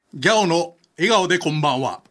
ギャオの笑顔でこんばんは。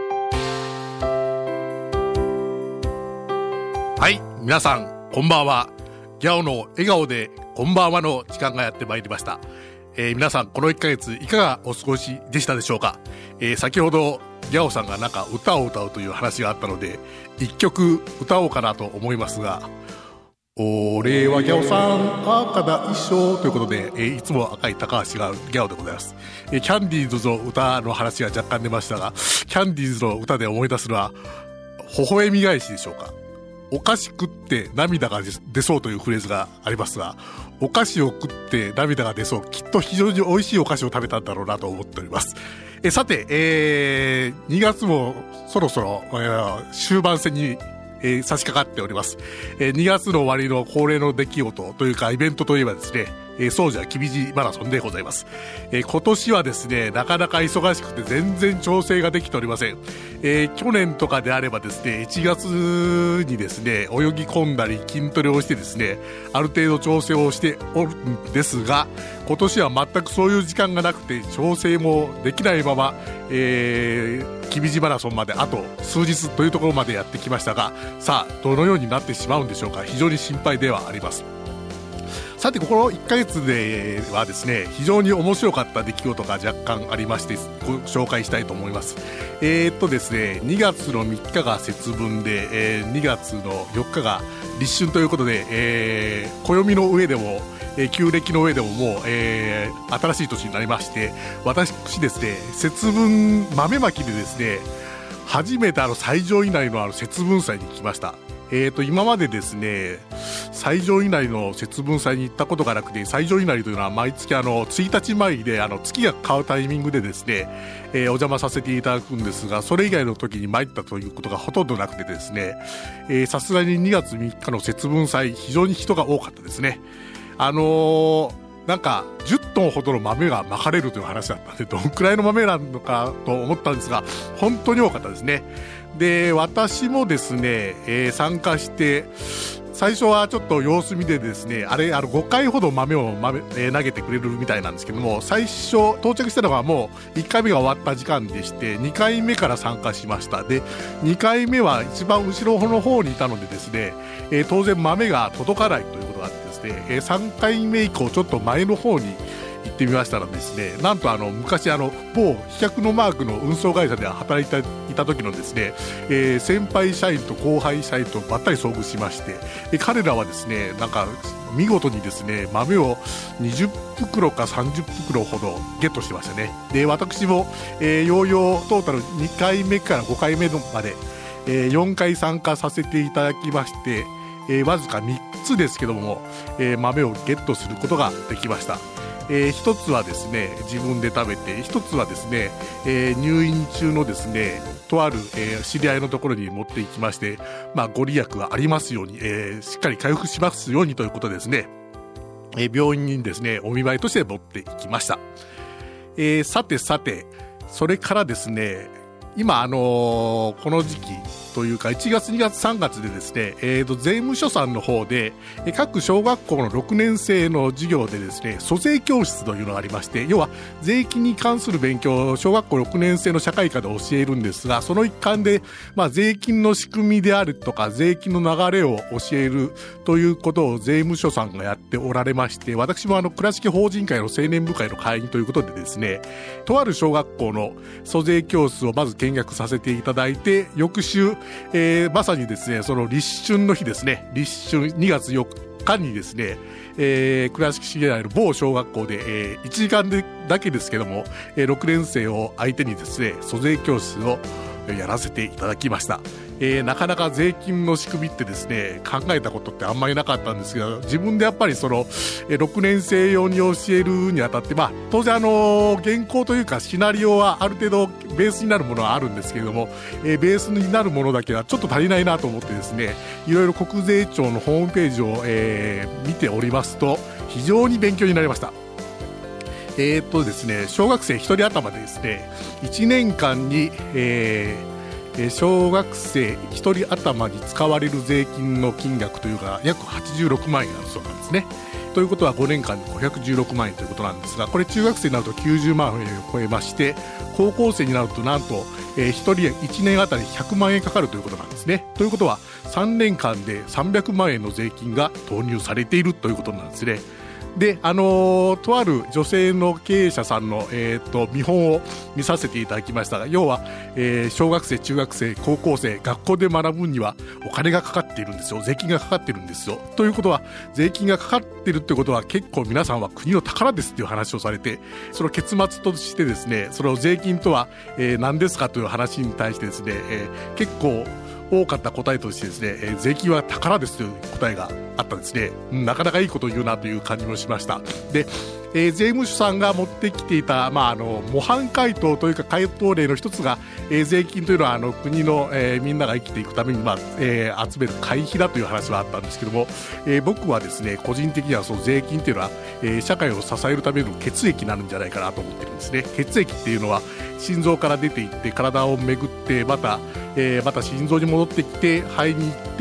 はい、皆さんこんばんは。ギャオの笑顔でこんばんはの時間がやってまいりました。皆さんこの1ヶ月いかがお過ごしでしたでしょうか。先ほどギャオさんがなんか歌を歌うという話があったので一曲歌おうかなと思いますが、俺はギャオさん赤だ一生ということで、いつも赤い高橋がギャオでございます。キャンディーズの歌の話が若干出ましたが、キャンディーズの歌で思い出すのは微笑み返しでしょうか。お菓子食って涙が出そうというフレーズがありますが、お菓子を食って涙が出そう、きっと非常に美味しいお菓子を食べたんだろうなと思っております。さて、2月もそろそろ、終盤戦に差し掛かっております。2月の終わりの恒例の出来事というかイベントといえばですね、総社きびじマラソンでございます。今年はですね、なかなか忙しくて全然調整ができておりません。去年とかであればですね、1月にですね、泳ぎ込んだり筋トレをしてですね、ある程度調整をしておるんですが、今年は全くそういう時間がなくて調整もできないまま、きびじマラソンまであと数日というところまでやってきましたが、さあどのようになってしまうんでしょうか。非常に心配ではあります。さてここの1ヶ月ではですね、非常に面白かった出来事が若干ありましてご紹介したいと思います。ですね、2月の3日が節分で、2月の4日が立春ということで、暦の上でも旧暦の上でももう、新しい年になりまして、私ですね、節分豆まきでですね、初めて最上稲荷の節分祭に来ました。今までですね、最上稲荷の節分祭に行ったことがなくて、最上稲荷というのは毎月1日前で月が変わるタイミングでですね、お邪魔させていただくんですが、それ以外の時に参ったということがほとんどなくてですね、さすがに2月3日の節分祭、非常に人が多かったですね。なんか10トンほどの豆がまかれるという話だったんで、どんくらいの豆なのかと思ったんですが、本当に多かったですね。で、私もですね、参加して最初はちょっと様子見でですね、5回ほど豆を投げてくれるみたいなんですけども、最初到着したのがもう1回目が終わった時間でして、2回目から参加しました。で、2回目は一番後ろの方にいたのでですね、当然豆が届かないということがあってですね、3回目以降ちょっと前の方に行ってみましたらですね、なんと昔某飛脚のマークの運送会社で働いていた時のですね、先輩社員と後輩社員とばったり遭遇しまして、彼らはですね、なんか見事にですね、豆を20袋か30袋ほどゲットしてましたね。で、私も、ようようトータル2回目から5回目まで、4回参加させていただきまして、わずか3つですけども、豆をゲットすることができました。一つはですね、自分で食べて、一つはですね、入院中のですね、とある、知り合いのところに持っていきまして、ご利益がありますように、しっかり回復しますようにということでですね、病院にですね、お見舞いとして持っていきました。さて、それからですね、今この時期というか1月2月3月でですね、税務署さんの方で各小学校の6年生の授業でですね、租税教室というのがありまして、要は税金に関する勉強を小学校6年生の社会科で教えるんですが、その一環で、税金の仕組みであるとか税金の流れを教えるということを税務署さんがやっておられまして、私も倉敷法人会の青年部会の会員ということでですね、とある小学校の租税教室をまず見学させていただいて、翌週、まさにですね、その立春の日ですね、立春2月4日にですね、倉敷市内の某小学校で、1時間だけですけども、6年生を相手にですね、租税教室をやらせていただきました。なかなか税金の仕組みってですね、考えたことってあんまりなかったんですが、自分でやっぱりその6年生用に教えるにあたって、当然原稿というかシナリオはある程度ベースになるものはあるんですけれども、ベースになるものだけはちょっと足りないなと思ってですね、いろいろ国税庁のホームページを、見ておりますと非常に勉強になりました。ですね、小学生1人頭でですね、1年間に、小学生1人頭に使われる税金の金額というのが約86万円あるそうなんですね。 ということは5年間で516万円ということなんですが、これ中学生になると90万円を超えまして、高校生になるとなんと、1人1年あたり100万円かかるということなんですね。ということは3年間で300万円の税金が投入されているということなんですね。で、とある女性の経営者さんの、見本を見させていただきましたが、要は、小学生、中学生、高校生、学校で学ぶにはお金がかかっているんですよ。税金がかかっているんですよ。ということは、税金がかかっているということは結構皆さんは国の宝ですっていう話をされて、その結末としてですね、その税金とは、何ですかという話に対してですね、結構多かった答えとしてですね、税金は宝ですという答えがあったんですね。なかなかいいことを言うなという感じもしました。で、税務署さんが持ってきていた、模範回答というか回答例の一つが、税金というのは国の、みんなが生きていくために、集める会費だという話はあったんですけども、僕はですね、個人的にはその税金というのは、社会を支えるための血液になるんじゃないかなと思ってるんですね。血液っていうのは心臓から出ていって体を巡ってまた心臓に戻ってきて肺に行って、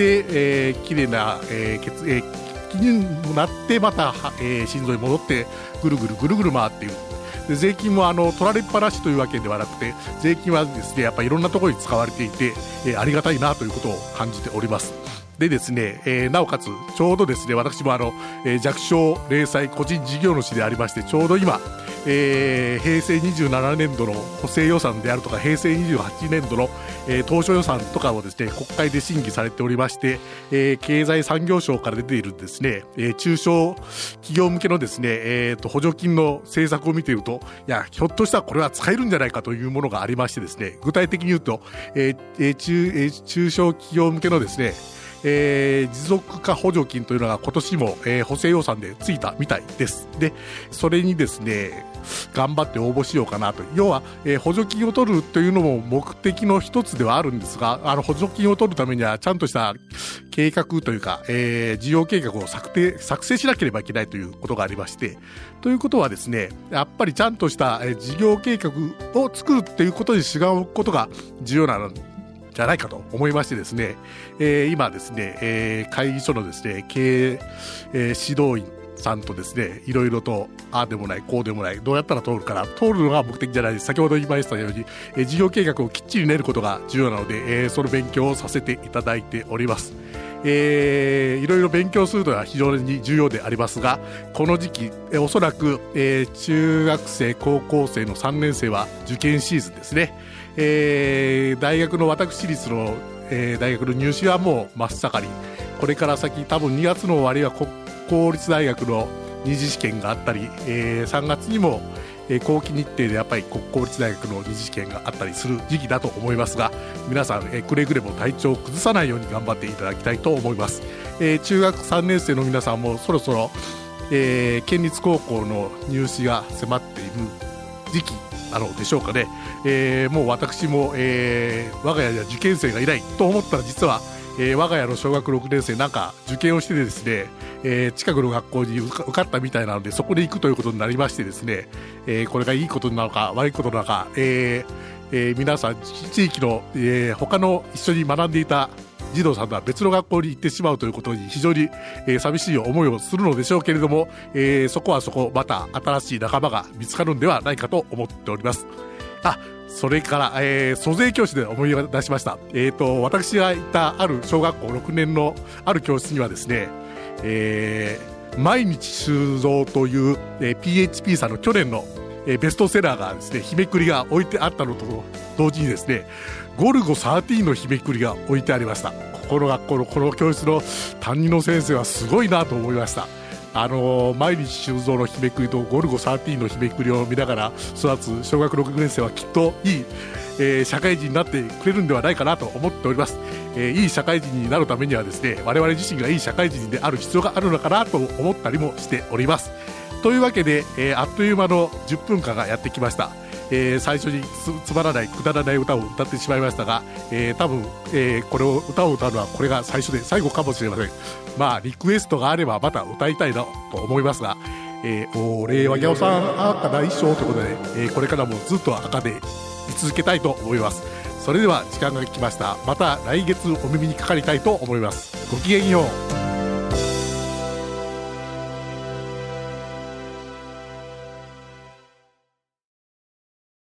きれいな、血液になってまた、心臓に戻ってぐるぐる回っている。で、税金も取られっぱなしというわけではなくて、税金はですねやっぱりいろんなところに使われていて、ありがたいなということを感じております。でですね、なおかつちょうどですね、私も弱小零細個人事業主でありまして、ちょうど今、平成27年度の補正予算であるとか平成28年度の、当初予算とかをですね国会で審議されておりまして、経済産業省から出ているですね、中小企業向けのですね、補助金の政策を見ていると、いやひょっとしたらこれは使えるんじゃないかというものがありましてですね、具体的に言うと、中小企業向けのですね持続化補助金というのが今年も、補正予算でついたみたいです。で、それにですね頑張って応募しようかなと。要は、補助金を取るというのも目的の一つではあるんですが、補助金を取るためにはちゃんとした計画というか、事業計画を作成しなければいけないということがありまして、ということはですね、やっぱりちゃんとした、事業計画を作るということに主眼を置くことが重要なのじゃないかと思いましてですね、今ですね、会議所のですね経営、指導員さんとですねいろいろとああでもないこうでもないどうやったら通るかな、通るのが目的じゃないです。先ほど言いましたように、事業計画をきっちり練ることが重要なので、その勉強をさせていただいております。いろいろ勉強するのは非常に重要でありますが、この時期、おそらく、中学生高校生の3年生は受験シーズンですね。大学の私立の、大学の入試はもう真っ盛り。これから先多分2月の終わりは国公立大学の二次試験があったり、3月にも、後期日程でやっぱり国公立大学の二次試験があったりする時期だと思いますが、皆さん、くれぐれも体調を崩さないように頑張っていただきたいと思います。中学3年生の皆さんもそろそろ、県立高校の入試が迫っている時期なのでしょうかね。もう私も、我が家には受験生がいないと思ったら、実は、我が家の小学6年生なんか受験をしてですね、近くの学校に受かったみたいなので、そこで行くということになりましてですね、これがいいことなのか悪いことなのか、皆さん地域の、他の一緒に学んでいた児童さんとは別の学校に行ってしまうということに非常に、寂しい思いをするのでしょうけれども、そこはそこまた新しい仲間が見つかるんではないかと思っております。それから、租税教師で思い出しました。私が行ったある小学校6年のある教室にはですね、毎日修造という、PHP さんの去年の、ベストセラーがですね、日めくりが置いてあったのと同時にですね、ゴルゴ13の日めくりが置いてありました。この学校のこの教室の担任の先生はすごいなと思いました。毎日修造の日めくりとゴルゴ13の日めくりを見ながら育つ小学6年生はきっといい、社会人になってくれるんではないかなと思っております。いい社会人になるためにはですね、我々自身がいい社会人である必要があるのかなと思ったりもしております。というわけで、あっという間の10分間がやってきました。最初につまらないくだらない歌を歌ってしまいましたが、多分、これを歌を歌うのはこれが最初で最後かもしれません。リクエストがあればまた歌いたいなと思いますが、俺はギャオさん赤大将ということで、これからもずっと赤で居続けたいと思います。それでは時間が来ました。また来月お耳にかかりたいと思います。ごきげんよう。